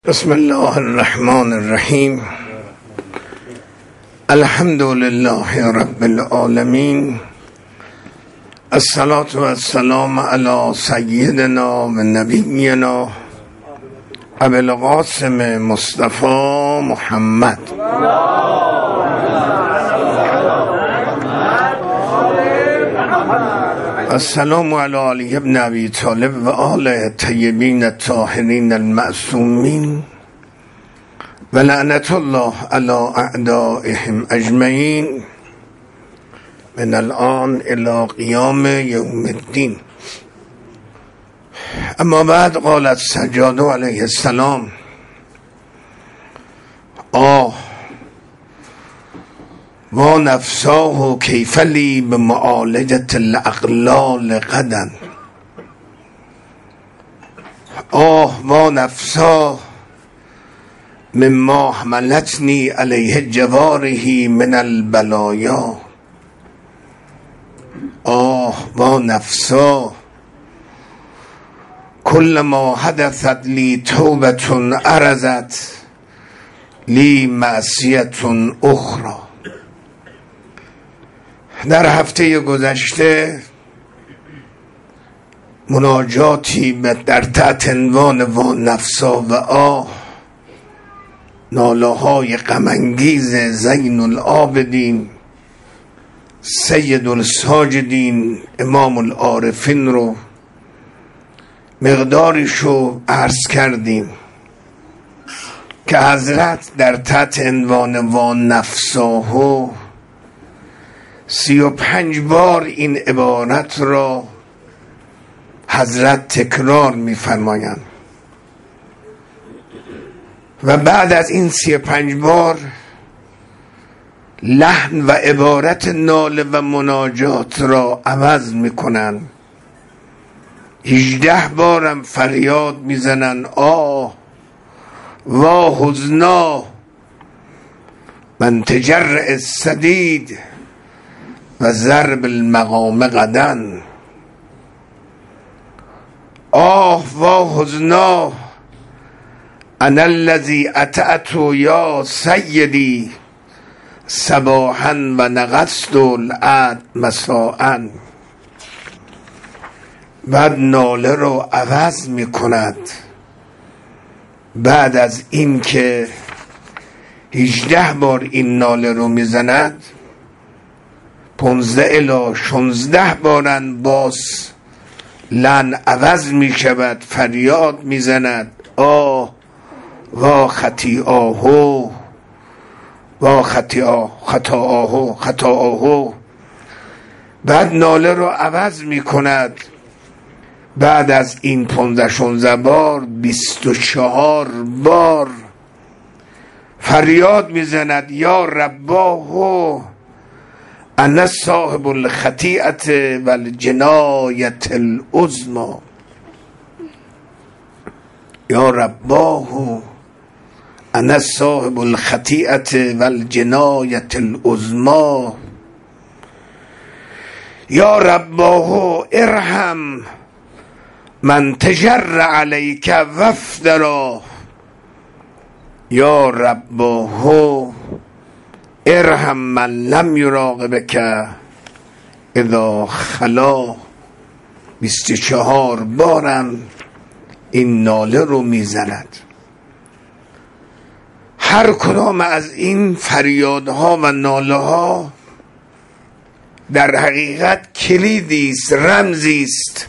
بسم الله الرحمن الرحیم. الحمد لله رب العالمین. الصلاة و السلام علی سیدنا و نبینا ابی القاسم مصطفی محمد. السلام علی علی ابن ابی طالب و آل الطیبین الطاهرین المعصومین و لعنت الله علی اعدائهم اجمعین من الان الی قیام یوم الدین. اما بعد قالت سجاده علیه السلام: و نفساه کیف لی بمعالجة الاغلال غدا. و نفساه مما حملتنی علیه جواره من البلایا. و نفساه کل ما حدثت لی توبة عرضت لی معصیة اخرى. در هفته گذشته مناجاتی در تحت عنوان و نفسا و ناله های غم‌انگیز زین العابدین سید الساجدین امام العارفین رو مقداریشو عرض کردیم که حضرت در تحت عنوان و نفساهو 35 بار این عبارت را حضرت تکرار می‌فرمایند و بعد از این 35 بار لحن و عبارت ناله و مناجات را عوض می‌کنند. 18 بارم فریاد میزنن و حزنا من تجرع السدید و ضرب المقام غدن. و حزنا انا الذی اطعت یا سیدی صباحا و نقصت العهد مساء. بعد ناله رو عوض می کند. بعد از این که 18 بار این ناله رو می زند 15 الی 16 بارن باز لحن عوض می شود، فریاد می زند و خطیئاهو و خطاآهو. بعد ناله رو عوض می کند. بعد از این 15 بار 24 بار فریاد می زند یا رباه انا صاحب الخطیئة و الجنایة العظمی. یا رباه انا صاحب الخطیئة و الجنایة العظمی. یا رباه ارحم من تجر علیک وفترا. یا رباه ارحم من لم یراقبک اذا خلا. 24 بارم این ناله رو میزند. هر کدام از این فریادها و ناله ها در حقیقت کلیدی است، رمزی است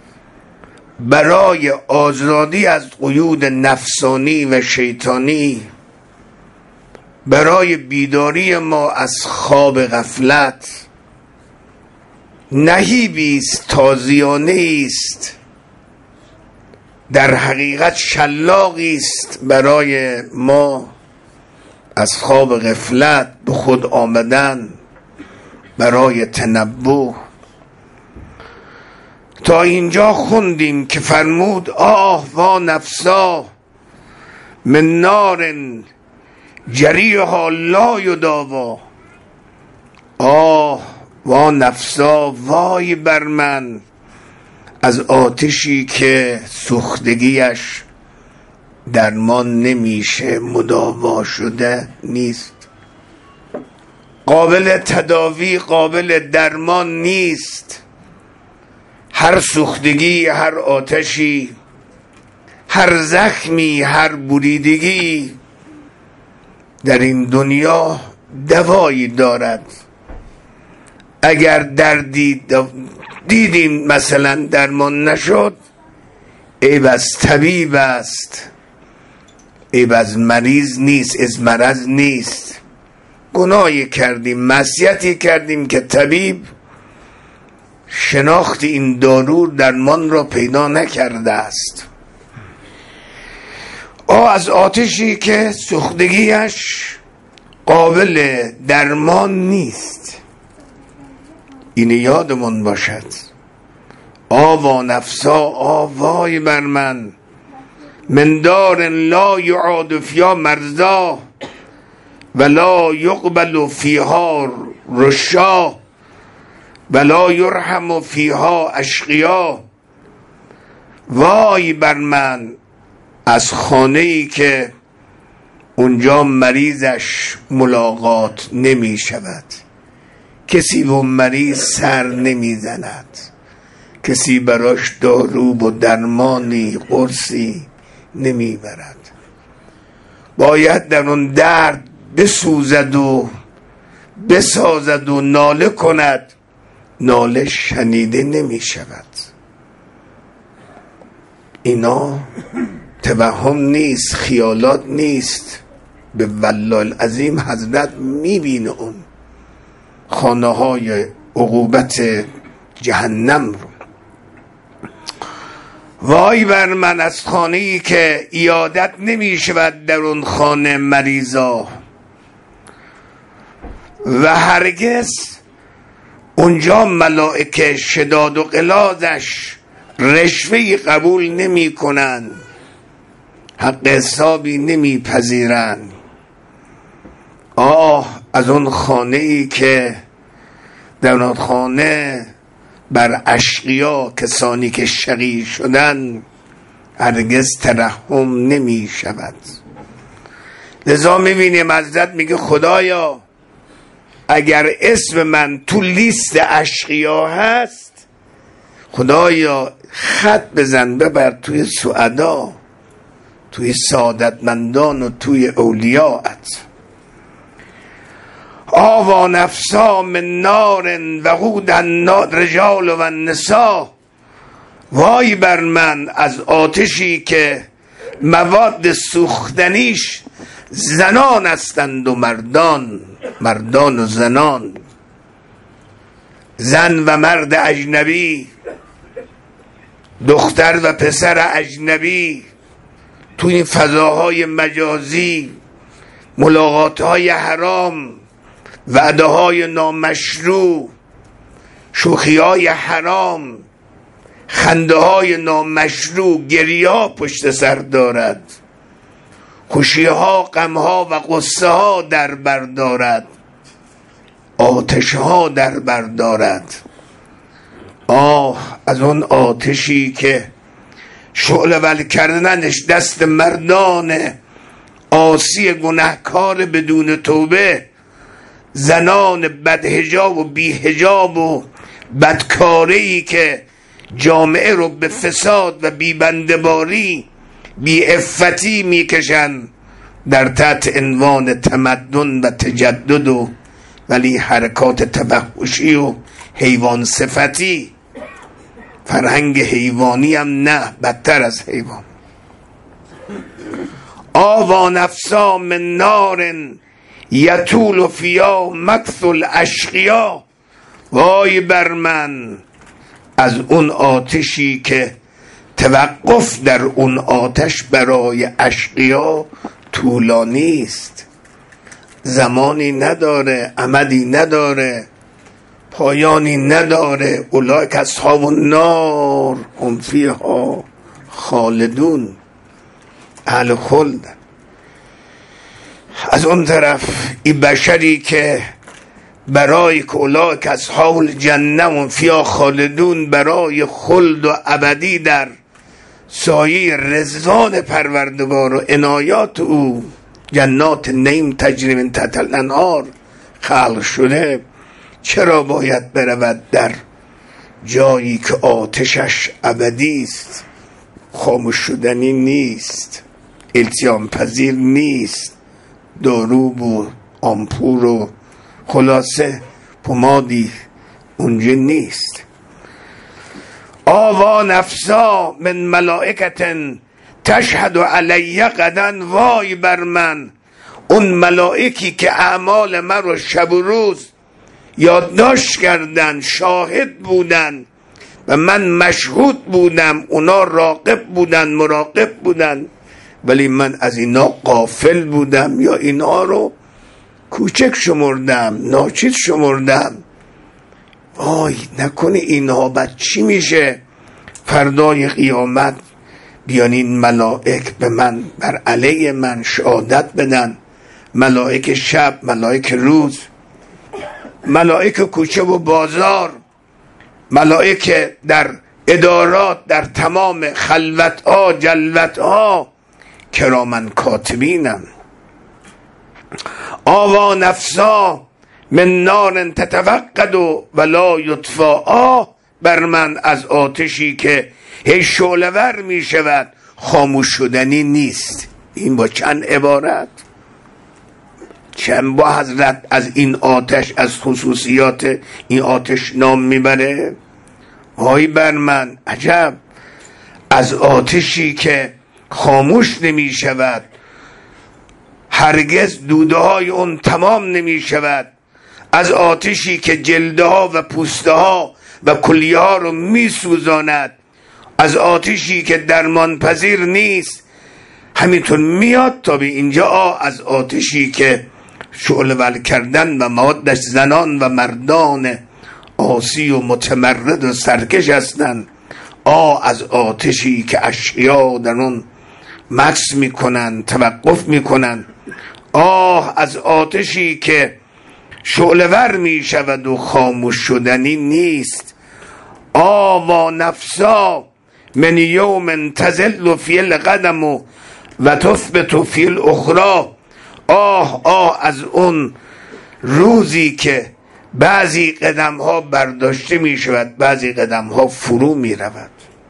برای آزادی از قیود نفسانی و شیطانی، برای بیداری ما از خواب غفلت. نهیبی است، تازیانه است، در حقیقت شلاقی است برای ما از خواب غفلت به خود آمدن، برای تنبه. تا اینجا خوندیم که فرمود و نفسا من نار جریها لا یداوا. و نفسا وای بر من از آتشی که سوختگیش درمان نمیشه، مداوا شده نیست، قابل تداوی، قابل درمان نیست. هر سوختگی، هر آتشی، هر زخمی، هر بریدگی در این دنیا دوایی دارد. اگر دردی دیدیم مثلا درمان نشد، عیب از طبیب است، عیب از مریض نیست، از مرض نیست. گناهی کردیم، معصیتی کردیم که طبیب شناخت این دارو درمان را پیدا نکرده است. از آتشی که سوختگیش قابل درمان نیست، این یادمون باشد. آوا نفسا، آوای بر من دار لا یعاد فیها مرضا ولا یقبل فیها رشا ولا یرحم فیها اشقیا. وای بر من از خانه‌ای که اونجا مریضش ملاقات نمی شود، کسی با مریض سر نمی زند، کسی براش دارو و درمانی قرصی نمی برد. باید در اون درد بسوزد و بسازد و ناله کند، ناله شنیده نمی شود. اینا توهم نیست، خیالات نیست. به والله العظیم حضرت میبینه اون خانه های عقوبت جهنم رو. وای بر من از خانه‌ای که عیادت نمی شود در اون خانه مریضا و هرگز اونجا ملائکه شداد و غلاظش رشوهی قبول نمی کنن، حق حسابی نمی پذیرن. از اون خانه‌ای که در اون خانه بر اشقیا، کسانی که شقی شدن، هرگز ترحم نمی شود. لذا میبینیم حضرت میگه خدایا اگر اسم من تو لیست اشقیا هست، خدایا خط بزن ببر توی سعدا، توی سعادتمندان و توی اولیاءت. آوا نفسا من نار وقود الرجال و النساء. وای بر من از آتشی که مواد سوختنیش زنان هستند و مردان و زنان، زن و مرد اجنبی، دختر و پسر اجنبی، تو این فضاهای مجازی، ملاقاتهای حرام، وعده های نامشروع، شوخی های حرام، خنده های نامشروع، گریه ها پشت سر دارد، خوشی ها، غم ها و غصه ها در بر دارد، آتش ها در بر دارد. از اون آتشی که شعله ول کردنش دست مردان عاصی گناهکار بدون توبه، زنان بدحجاب و بیحجاب و بدکاری که جامعه رو به فساد و بیبندباری، بیعفتی میکشن در تحت عنوان تمدن و تجدد، ولی حرکات تبهشی و حیوان صفتی، فرهنگ حیوانی هم نه، بدتر از حیوان. آوا نفسا من نار یطول فیها مکث الاشقیا. وای بر من از اون آتشی که توقف در اون آتش برای اشقیا طولانی است، زمانی نداره، امدی نداره، پایانی نداره. اولئک اصحاب النار هم فیها خالدون، اهل خلد. از اون طرف این بشری که برای که اولئک اصحاب الجنه هم فیها خالدون، برای خلد و ابدی در سایه رضوان پروردگار و عنایات او جنات نعیم تجری من تحتها الانهار خلق شده، چرا باید برود در جایی که آتشش ابدی است، خاموش شدنی نیست، التیام پذیر نیست، داروب و آمپور و خلاصه پمادی اونجا نیست. آوا نفسا من ملائکت تشهد علی غدا، وای بر من اون ملائکی که اعمال من رو شب و روز یادداشت کردن، شاهد بودن و من مشهود بودم، اونا راقب بودن، مراقب بودن، ولی من از اینا غافل بودم یا اینا رو کوچک شمردم، ناچیز شمردم. وای نکنه اینها بعد چی میشه فردای قیامت؟ بیان این ملائک به من بر علیه من شهادت بدن، ملائک شب، ملائک روز، ملائک کوچه و بازار، ملائک در ادارات، در تمام خلوت ها جلوت ها، کرامن کاتبینم. آوا نفسا من نار تتوقد ولا یطفا، بر من از آتشی که هی شعله‌ور می شود، خاموش شدنی نیست. این با چند عبارت، چند با حضرت از این آتش، از خصوصیات این آتش نام میبره. وای بر من، عجب از آتشی که خاموش نمی شود، هرگز دوده های اون تمام نمی شود، از آتشی که جلده ها و پوسته ها و کلیه ها رو می سوزاند، از آتشی که درمان پذیر نیست، همینطور میاد تا به اینجا. از آتشی که شعله ول کردن و موادش زنان و مردان عاصی و متمرد و سرکش هستند. از آتشی که اشیا در اون مکث میکنن، توقف میکنن. از آتشی که شعله ور میشود و خاموش شدنی نیست. و نفسا من یوم تزل فی القدم و تثبت فی الاخرى. از اون روزی که بعضی قدم ها برداشته می شود، بعضی قدم ها فرو می رود.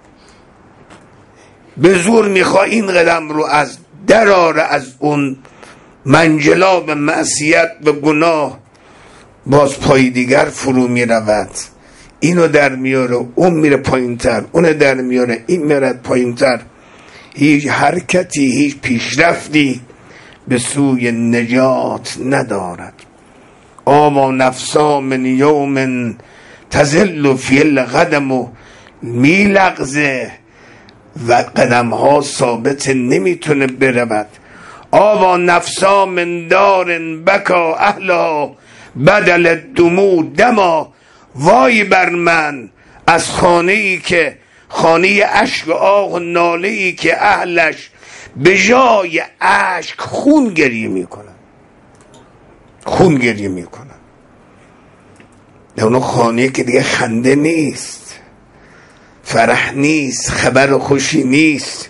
به زور می خواه این قدم رو از دراره، از اون منجلاب معصیت به گناه، باز پای دیگر فرو می رود. اینو در میاره، اون میره پایین تر، اون در میاره، این میره پایین تر. هیچ حرکتی، هیچ پیشرفتی به سوی نجات ندارد. و نفسا من یوم تزل فی القدم و میلغزه و قدم ها ثابت نمیتونه برود. و نفسا من دار بکا اهلها بدل دموع دما. وای بر من از خانه ای که خانه اشک و آه و ناله ای که اهلش به جای اشک خون گریه میکنن، خون گریه میکنن. در اون خانه که دیگه خنده نیست، فرح نیست، خبر خوشی نیست.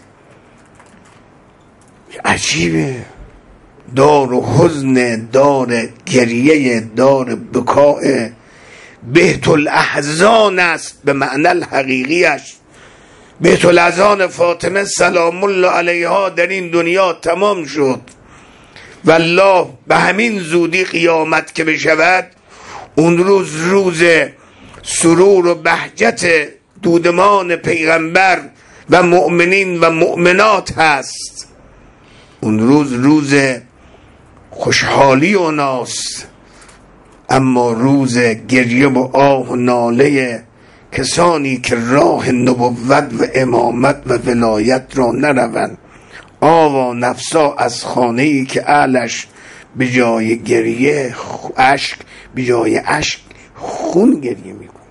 عجیبه، دار و حزن، دار گریه، دار بکاء، بهت الاحزان است به معنی الحقیقیش. بهت الاحزان فاطمه سلام الله علیها در این دنیا تمام شد. والله به همین زودی قیامت که بشود، اون روز روز سرور و بهجت دودمان پیغمبر و مؤمنین و مؤمنات هست. اون روز روز خوشحالی اوناست، اما روز گریه و آه و ناله کسانی که راه نبوت و امامت و ولایت را نروند. و نفسا از خانه‌ای که اهلش به جای گریه اشک، به جای اشک خون گریه میکنه.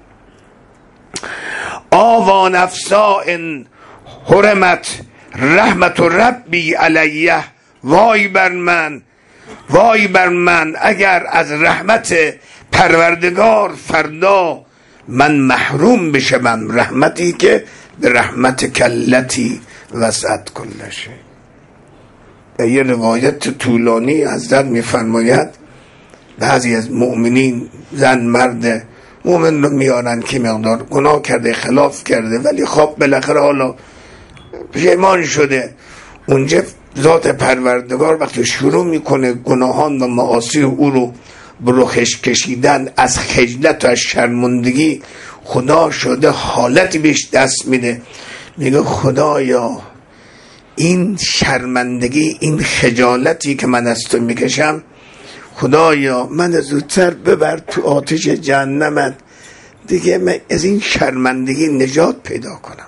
و نفسا ان حرمت رحمت ربی علیه. وای بر من، وای بر من اگر از رحمت پروردگار فردا من محروم بشم. رحمتی که به رحمت کلتی وسعت کل شیء. در یه روایت طولانی حضرت میفرماید بعضی از مؤمنین، زن مرد مؤمن رو میارن که مقدار گناه کرده، خلاف کرده، ولی خب بالاخره حالا پشیمان شده. اونجا ذات پروردگار وقتی شروع میکنه گناهان و معاصی او رو بروخش کشیدن، از خجلت و از شرمندگی خدا شده حالتی بهش دست میده، میگه خدایا این شرمندگی، این خجالتی که من از تو میکشم، خدایا من زودتر ببر تو آتش جهنمت، دیگه من از این شرمندگی نجات پیدا کنم.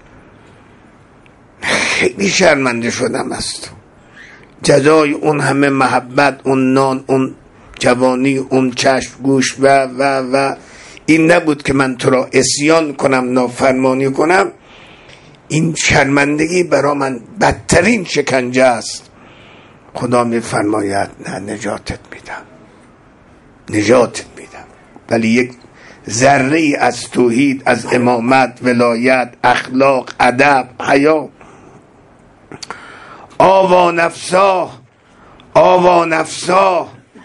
خیلی شرمنده شدم از تو. جزای اون همه محبت، اون نان، اون جوانی، اون چشم گوش و این نبود که من تو را عصیان کنم، نافرمانی کنم. این شرمندگی برای من بدترین شکنجه است. خدا میفرماید نه، نجاتت میدم. ولی یک ذره ای از توحید، از امامت، ولایت، اخلاق، ادب، حیا. آوا نفسا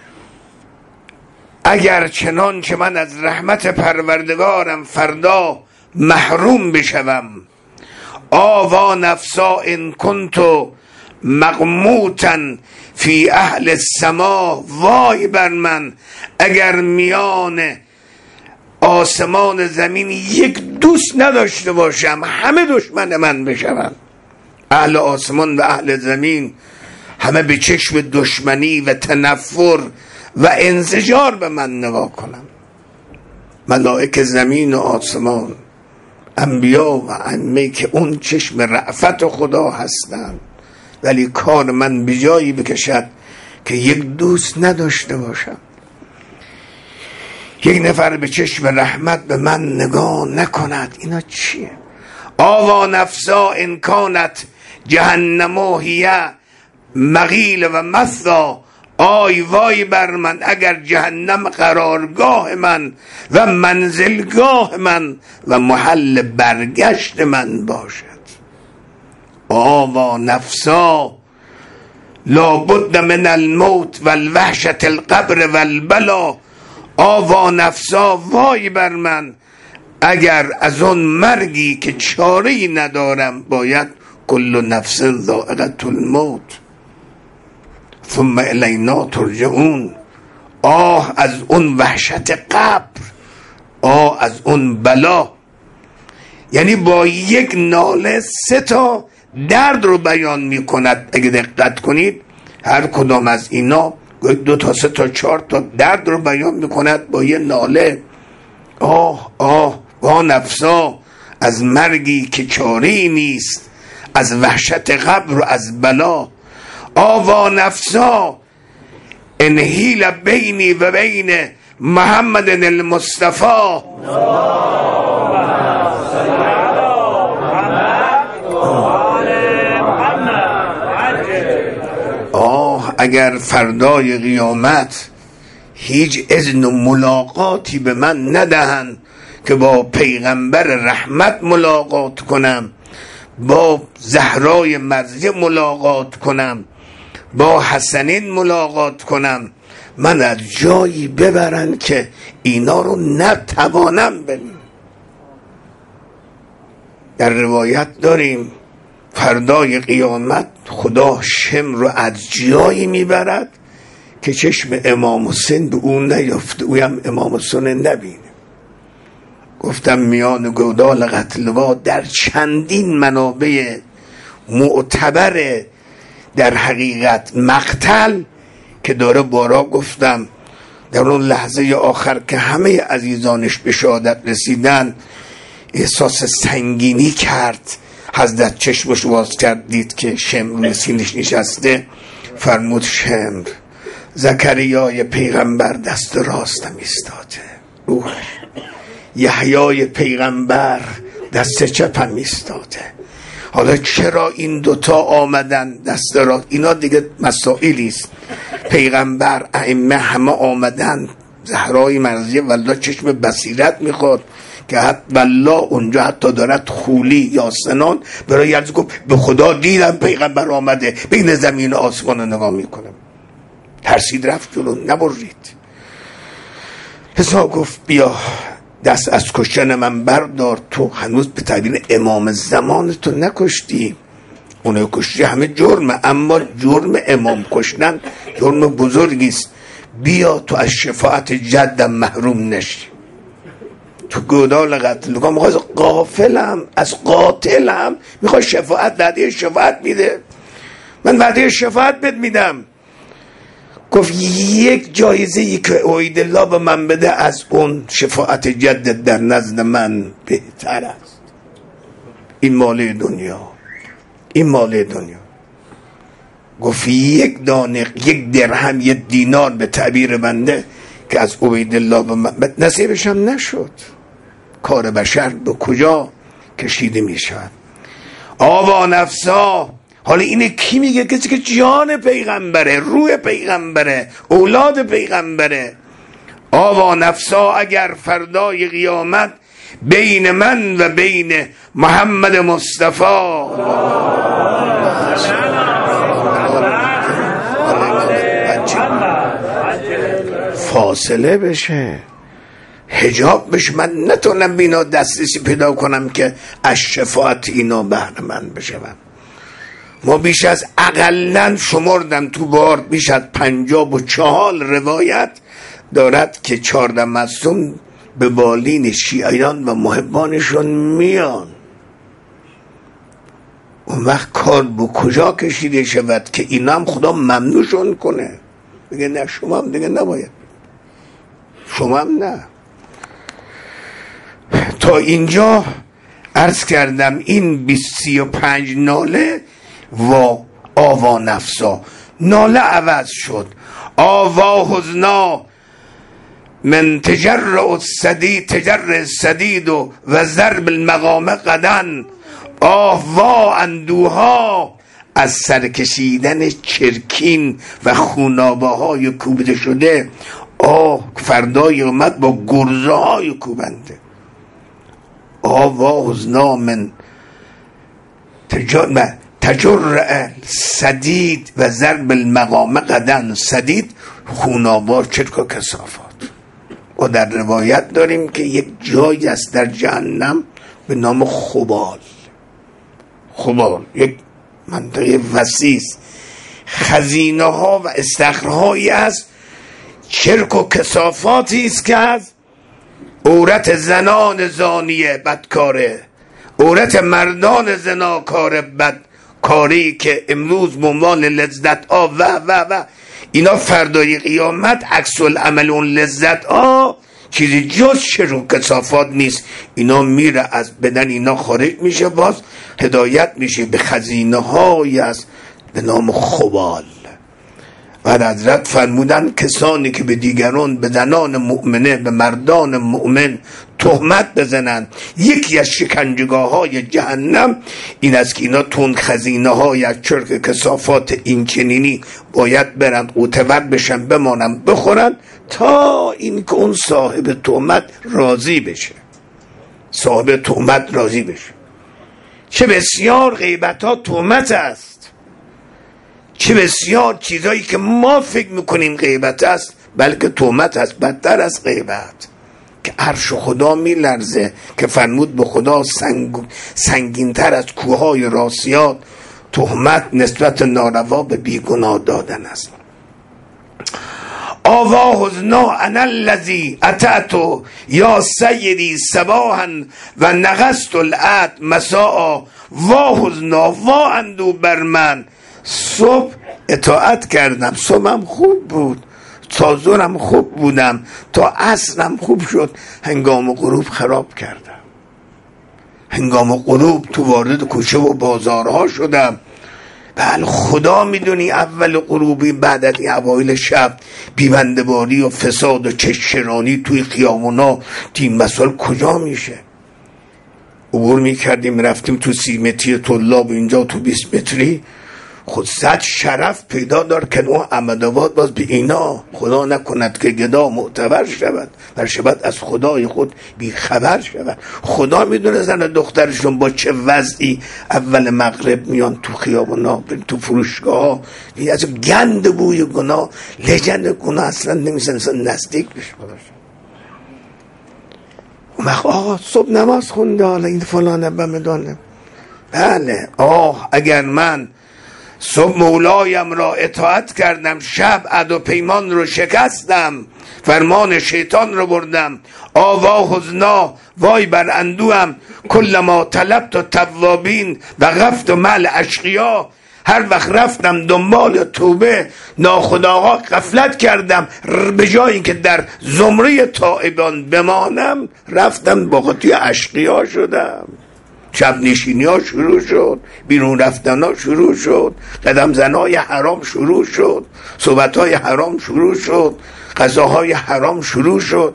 اگر چنان که من از رحمت پروردگارم فردا محروم بشوم، آوا نفسا ان کنتو مغموتا فی اهل السما، وای بر من اگر میان آسمان زمین یک دوست نداشته باشم، همه دشمن من بشوند. اهل آسمان و اهل زمین همه به چشم دشمنی و تنفر و انزجار به من نگاه کنم. ملائک زمین و آسمان، انبیا و ائمه که اون چشم رأفت خدا هستند، ولی کار من به جایی بکشد که یک دوست نداشته باشم، یک نفر به چشم رحمت به من نگاه نکند. اینا چیه؟ آوا نفسا ان کانت جهنم هی مغیل و مثوا، آی وای بر من اگر جهنم قرارگاه من و منزلگاه من و محل برگشت من باشد. آوا نفسا لابد من الموت و الوحشت القبر و البلا، آوا نفسا وای بر من اگر از اون مرگی که چاره‌ای ندارم باید کل نفس ذائقة الموت ثم الینا ترجعون. آه از اون وحشت قبر، آه از اون بلا. یعنی با یک ناله 3 تا درد رو بیان می کند. اگه دقت کنید هر کدام از اینا 2 تا 3 تا 4 تا درد رو بیان می کند با یه ناله. آه نفسا از مرگی که چاره‌ای نیست، از وحشت قبر و از بلا. آوا نفسا انهیل بینی و بین محمد المصطفى. اگر فردای قیامت هیچ اذن و ملاقاتی به من ندهند که با پیغمبر رحمت ملاقات کنم، با زهرای مرضیه ملاقات کنم، با حسنین ملاقات کنم، من از جایی ببرن که اینا رو نتوانم ببینم. در روایت داریم فردای قیامت خدا شم رو از جایی میبرد که چشم امام حسین به اون نیفته، اویم امام حسین نبینه. گفتم میان گودال قتلوا در چندین منابع معتبر در حقیقت مقتل که داره بارا گفتم در اون لحظه آخر که همه عزیزانش به شهادت رسیدن احساس سنگینی کرد. حضرت چشمش باز کرد دید که شمر روی سینش نشسته، فرمود شمر زکریای پیغمبر دست راستم ایستاده، روحش یحیای پیغمبر دست چپم ایستاده. حالا چرا این 2 تا آمدن دست راست؟ اینا دیگه مسائلی است. پیغمبر ائمه همه آمدن، زهرای مرضیه والله چشم بصیرت میخواد که والله اونجا حتی دارد خولی یا سنان برای یزد گفت به خدا دیدم پیغمبر آمده بین زمین و آسمان رو نگاه میکنم. ترسید رفت جلو، نبرید. حساب گفت بیا دست از کشتن من بردار، تو هنوز به تعبیر امام زمان تو نکشتی، اونو کشتی همه جرمه، اما جرم امام کشتن جرم بزرگیست، بیا تو از شفاعت جدم محروم نشی. تو گودال قتل میخوای غافلم از قاتلم، میخوای شفاعت، وعده شفاعت میده، من وعده شفاعت بهت میدم. گفت یک جایزه ای که اوید الله به من بده از اون شفاعت جدت در نزد من بهتر است. این مال دنیا، این مال دنیا. گفت یک دانه، یک درهم، یک دینار به تعبیر بنده که از اوید الله به من نصیبش هم نشد. کار بشر به کجا کشیده می شود؟ آوا نفسا. حالا اینه کی میگه؟ کسی که جان پیغمبره، روح پیغمبره، اولاد پیغمبره. آوا نفسا اگر فردای قیامت بین من و بین محمد مصطفی فاصله بشه، حجاب بشه، من نتونم بینا دسترسی پیدا کنم که از شفاعت اینا بهره مند بشم. ما بیش از اقلن شمردم تو بار بیش از 54 روایت دارد که 14 معصوم به بالین شیعیان و محبانشون میان. اون وقت کار به کجا کشیده شود که اینا هم خدا ممنوعشون کنه، بگه نه شما هم دیگه نباید، شما هم نه. تا اینجا عرض کردم این 35 ناله و آوا نفسا. ناله عوض شد، آوا حزنا من تجر السدید و ضرب المقام قدن. آه وا اندوها از سرکشیدن چرکین و خونابه های کوبیده شده. آه فردای اومد با گرزه های کوبنده. آه وا حزنا من تجر سدید و ضرب المقام قدن. سدید خونابار، چرک و کثافات. و در روایت داریم که یک جایی است در جهنم به نام خبال. خبال یک منطقه وسیع است، خزینه ها و استخرهایی است، چرک و کثافاتی است که از عورت زنان زانیه بدکاره، عورت مردان زناکار بدکاری که امروز به عنوان لذت و اینا فردای قیامت عکس العمل اون لذت چیزی جز شر و کثافات نیست. اینا میره از بدن اینا خارج میشه، باز هدایت میشه به خزینه هایی است به نام خبال. و حضرت فرمودن کسانی که به دیگران، به زنان مؤمنه، به مردان مؤمن تهمت بزنن، یکی از شکنجگاه های جهنم این است که اینا تون خزینه های از چرک کثافات این چنینی باید برن قوتور بشن، بمانن، بخورن تا این که اون صاحب تهمت راضی بشه، صاحب تهمت راضی بشه. چه بسیار غیبت ها تهمت است، چه بسیار چیزایی که ما فکر میکنیم غیبت است بلکه تهمت است، بدتر از غیبت. که عرش خدا میلرزه که فرمود به خدا سنگینتر از کوههای راسیات تهمت نسبت ناروا به بیگناه دادن است. آوا حزنا انا الذی اتعتو یا سیدی صباحا و نغست العهد مساء. وا حزنا وا اندو بر من. صبح اطاعت کردم، صبحم خوب بود، تا ظهرم خوب بودم، تا عصرم خوب شد، هنگام غروب خراب کردم. هنگام غروب تو وارد کوچه و بازارها شدم. بله خدا میدونی اول غروبی بعد از این اوایل شب بیبنده‌باری و فساد و چشرانی توی خیابونا تیم مسائل کجا میشه. عبور میکردیم رفتیم تو 30 متری طلاب، اینجا تو 20 متری خود صد شرف پیدا دار که او احمدآباد باز به اینا خدا نکند که گدا معتبر شود بر شود از خدای خود بی خبر شود. خدا میدونه زن دخترشون با چه وضعی اول مغرب میان تو خیابونا تو فروشگاه ها، از گند بوی گناه لجن گناه اصلا نمیسن نزدیک بشه. آقا صبح نماز خونده حالا این فلانه بمدانه. بله اگر من صبح مولایم را اطاعت کردم، شب عهد و پیمان رو شکستم، فرمان شیطان رو بردم، آوا حزنا وای بر اندوهم، کل ما طلبت و توابین و غفت و مل اشقیا، هر وقت رفتم دنبال توبه ناخودآگاه غفلت کردم، به جای اینکه در زمره تائبان بمانم رفتم با خطی اشقیا شدم. شب نشینی ها شروع شد، بیرون رفتن ها شروع شد، قدم زنای حرام شروع شد، صحبت های حرام شروع شد، غذاهای حرام شروع شد.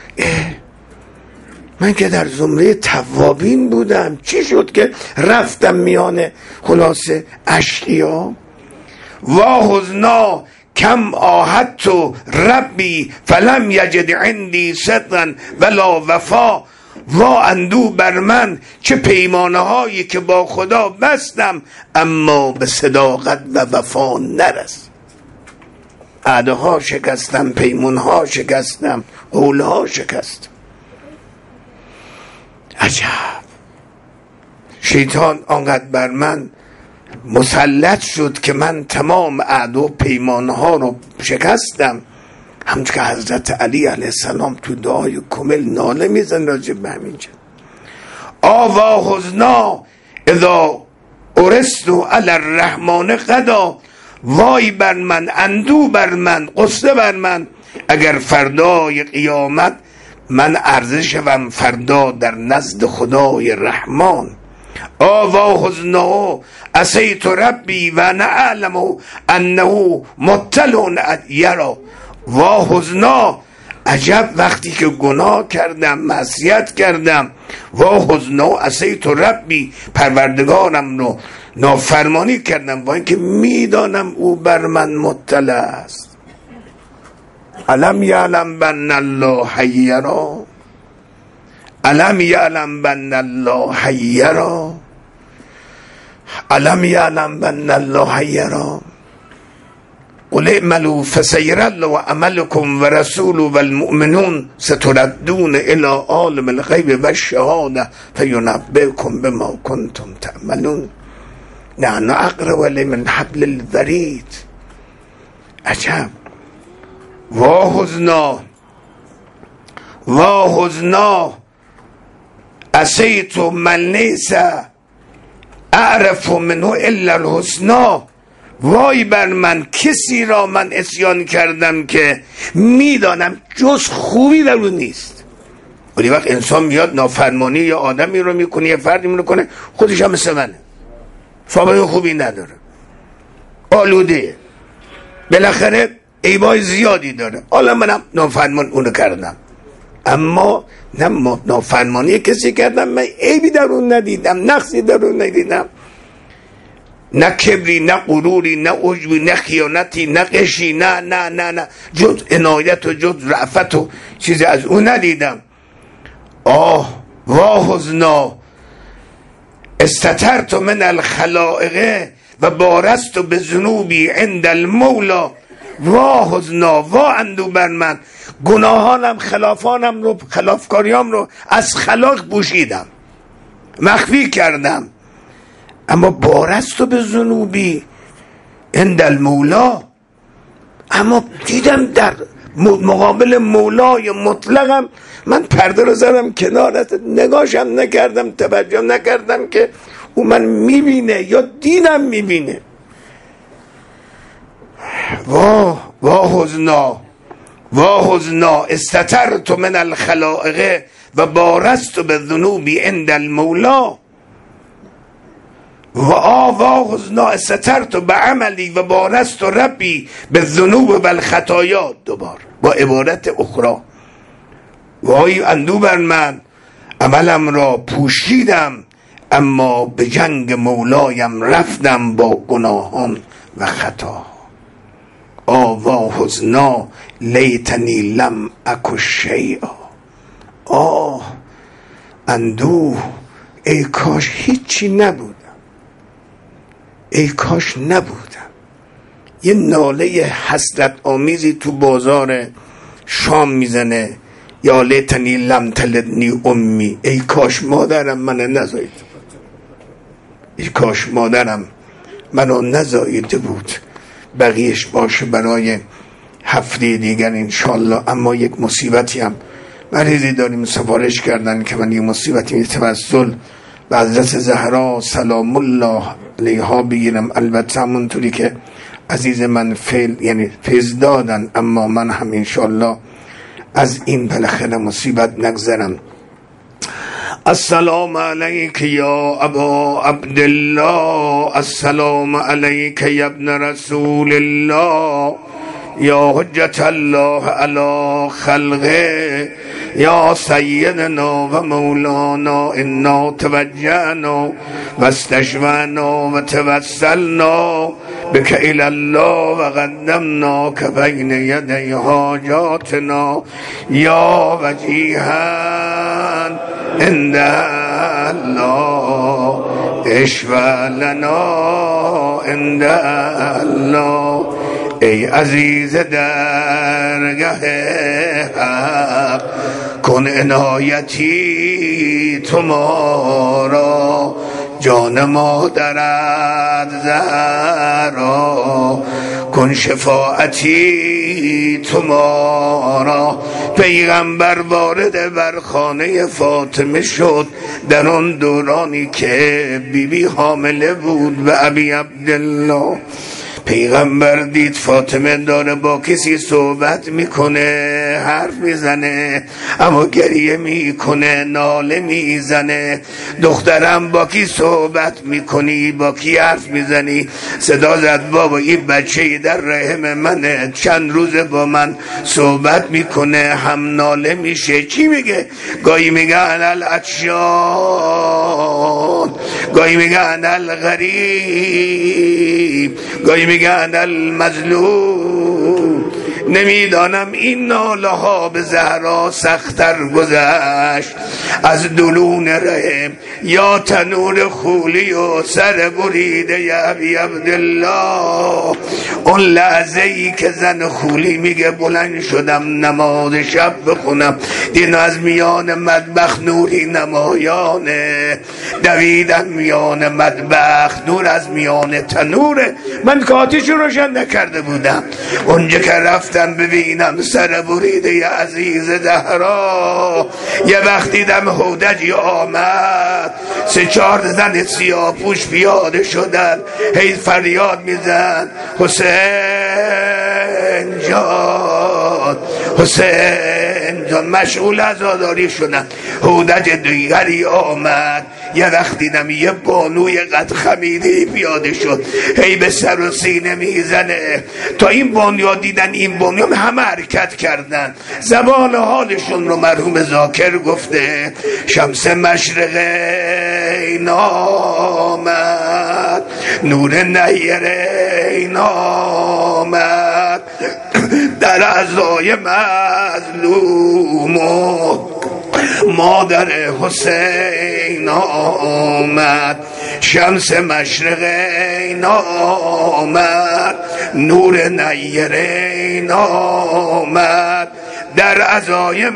من که در زمره توابین بودم چی شد که رفتم میان خلاصه اشقیا؟ وا حزنا کم آهدت ربی فلم یجد عندی صدقا ولا وفا، وا اندو بر من چه پیمانه هایی که با خدا بستم اما به صداقت و وفا نرس. عهده ها شکستم، پیمون ها شکستم، قول ها شکستم. عجب، شیطان آنقدر بر من مسلط شد که من تمام عهد و پیمان ها رو شکستم. همچون که حضرت علی علیه السلام تو دعای کمل ناله میزن راجع به همینجا. آوا حزنا اذا ارستو علی الرحمن قدا، وای بر من، اندو بر من، قصه بر من، اگر فردای قیامت من عرضه شوم فردا در نزد خدای رحمان. آوا حزنا عصیت ربی و انا اعلم انه مطلع یرا، وا حزنا، عجب وقتی که گناه کردم، معصیت کردم، وا حزنا عصیت ربی، پروردگارم رو نافرمانی کردم با اینکه میدانم او بر من مطلع است. الم یعلم بان الله یرا، الم یعلم بان الله یرا، الم یعلم بان الله یرا، قل اعملوا فسيرى الله عملكم ورسوله والمؤمنون ستردون الى عالم الغیب والشهاده فینبئکم بما کنتم تعملون، نحن اقرب الیه من حبل الورید. عجب. وا حزنا، وا حزنا عصیت من لیس اعرف منه الا الحسنا، وای بر من کسی را من عصیان کردم که میدانم جز خوبی در اون نیست. ولی وقت انسان میاد نافرمانی یا آدمی رو میکنه یا فردی میکنه خودش هم مثل منه، سابقه خوبی نداره، آلوده، بالاخره عیبای زیادی داره، حالا منم نافرمان اونو کردم، اما نه نافرمانی کسی کردم من عیبی در اون ندیدم، نقصی در اون ندیدم، نه کبری، نه غروری، نه عجبی، نه خیانتی، نه قشی، نه نه نه نه، جز عنایت و جز رأفت و چیزی از اون ندیدم. آه وا حزنا استترت من الخلائق و بارست به ذنوبی عند المولا، وا حزنا، وا اندو بر من، گناهانم، خلافانم رو، خلافکاریام رو از خلاق پوشیدم، مخفی کردم، اما بارست به ذنوبی عند المولا، اما دیدم در مقابل مولای مطلقم من پرده رو زدم کنار، نگاشم نکردم، توجه نکردم که او من میبینه یا دینم میبینه. وا حزنا، وا حزنا استترت من الخلائق و بارست به ذنوبی عند المولا، وا حزنا استترت به عملی و بارست ربی به ذنوب و الخطایا، دوبار با عبارت اخرى، وای اندو بر من، عملم را پوشیدم اما به جنگ مولایم رفتم با گناهان و خطا. آوا حزنا لیتنی لم اک شیئا. آه اندوه، ای کاش هیچی نبودم، ای کاش نبودم. یه ناله حسرت آمیزی تو بازار شام میزنه، یا لیتنی لم تلدنی امی، ای کاش مادرم منو نزایده، ای کاش مادرم منو نزایده بود. بقیهش باشه برای هفته دیگر انشالله. اما یک مصیبتی هم مریضی داریم سفارش کردن که من یک مصیبتی توسل به حضرت زهرا سلام الله علیها بگیرم. البته همونطوری که عزیز من یعنی فیض دادن، اما من هم انشالله از این بالاخره مصیبت نگذرم. السلام علیک یا ابا عبدالله، السلام علیک یا ابن رسول الله، یا حجت الله علی خلقه، یا سیدنا و مولانا. انا توجهنا و استشفعنا و توسلنا بک الی الله و قدمناک بین یدی حاجاتنا، یا وجیها عند الله اشفع لنا عند الله. ای عزیز درگه حق کن عنایتی تو ما را، جان مادرت زهرا کن شفاعتی تو ما را. پیغمبر وارد بر خانه فاطمه شد در آن دورانی که بیبی حامله بود و ابی عبدالله. پیغمبر دید فاطمه داره با کسی صحبت میکنه، حرف میزنه، اما گریه میکنه، ناله میزنه. دخترم با کی صحبت میکنی؟ با کی حرف میزنی؟ صدا زد بابا این بچه در رحم منه، چند روزه با من صحبت میکنه، هم ناله میشه. چی میگه؟ گاهی میگه انا العطشان، گاهی میگه انا الغریب، گاهی میگه انا المظلوم. نمیدانم این ناله ها به زهرا سختر گذشت از دلون رحم یا تنور خولی و سر بریده ی ابی عبدالله. اون لحظه ای که زن خولی میگه بلند شدم نماز شب بخونم، دین از میان مطبخ نوری نمایانه، دویدم میان مطبخ، نور از میان تنوره. من که آتیش روشن نکرده بودم. اونجا که رفتم ببینم سر بریده ی عزیز زهرا، یه وقت دیدم هودجی آمد، 3-4 زن سیاه‌پوش پیاده شدن، هی فریاد میزن حسین جان، حسین جان. مشغول عزاداری شدن. هودج دیگری آمد، یه وقت دیدم یه بانوی قد خمیده پیاده شد، هی به سر و سینه میزنه. تا این بانوها دیدن این بانوها همه حرکت کردن. زبان حالشون رو مرحوم ذاکر گفته. شمس مشرقین آمد، نور نیرین آمد، در عزای مظلوم مادر حسین آمد. شمس مشرقین آمد، نور نیرین آمد، در عزای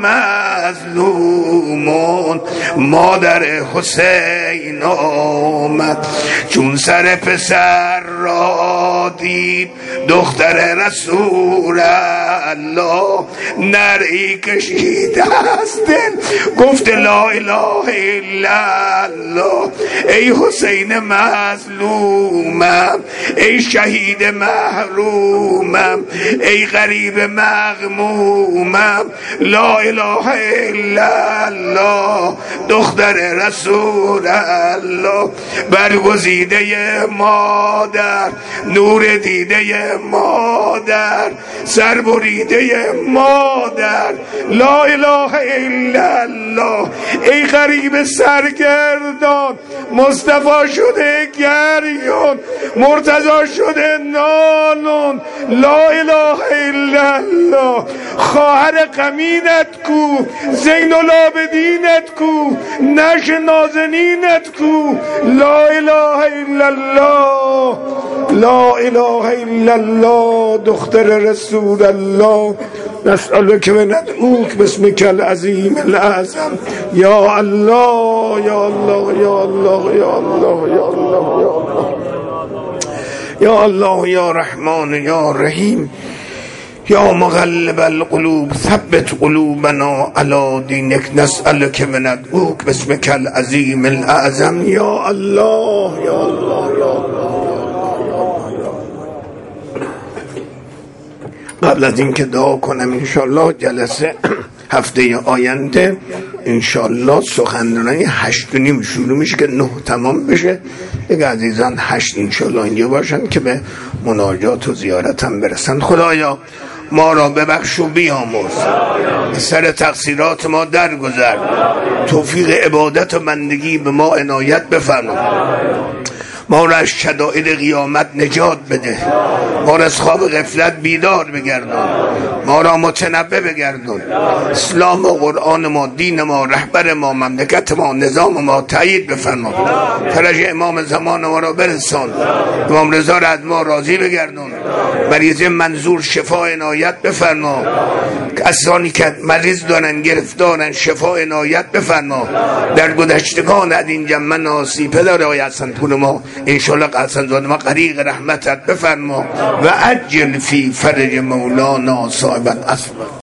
مظلومون مادر حسین آمد. چون سر پسر را دید دختر رسول الله، نرئی کشیده از دل گفت لا اله الا الله. ای حسین مظلومم، ای شهید محرومم، ای غریب مغمومم، لا اله الا الله. دختر رسول الله، برگزیده مادر، نور دیده مادر، سربریده مادر، لا اله الا الله. ای غریب سرگردان، مصطفی شده گریان، مرتضی شده نالون، لا اله الا الله. خواهر غمینت کو، زین العابدینت کو، نش نازنینت کو، لا اله الا الله، لا اله الا الله. دختر رسول الله، نسألك وندعوك باسمك العظیم الأعظم. یا الله یا الله یا الله یا الله یا الله یا الله یا الله یا رحمان یا رحیم یا مقلب القلوب ثبت قلوبنا علی دینک. نسألک وندعوک باسمک العظیم الأعظم. یا الله یا الله یا الله. قبل از این که دعا کنم انشالله جلسه هفته آینده انشالله سخنرانی 8:30 شروع میشه که 9 تمام بشه. دیگه عزیزان 8 انشالله اینجا باشن که به مناجات و زیارت هم برسن. خدایا ما را ببخش و بیامرز، سر تقصیرات ما درگذر، توفیق عبادت و بندگی به ما عنایت بفرما، ما را از شدائد قیامت نجات بده، ما را از خواب غفلت بیدار بگردان، ما را متنبه بگردان، اسلام و قرآن ما، دین ما، رهبر ما، مملکت ما، نظام ما تایید بفرما، فرج امام زمان ما را برسان، امام رضا را از ما راضی بگردان، مریض منظور شفا عنایت بفرما، کسانی که مریض دارن گرفتارن شفا عنایت بفرما، در گذشتگان از این جمع ناسی پدر آقای حسن پور ما انشالله قسم زاده ما غریق رحمتت بفرما و عجل فی فرج مولانا صاحب العصر.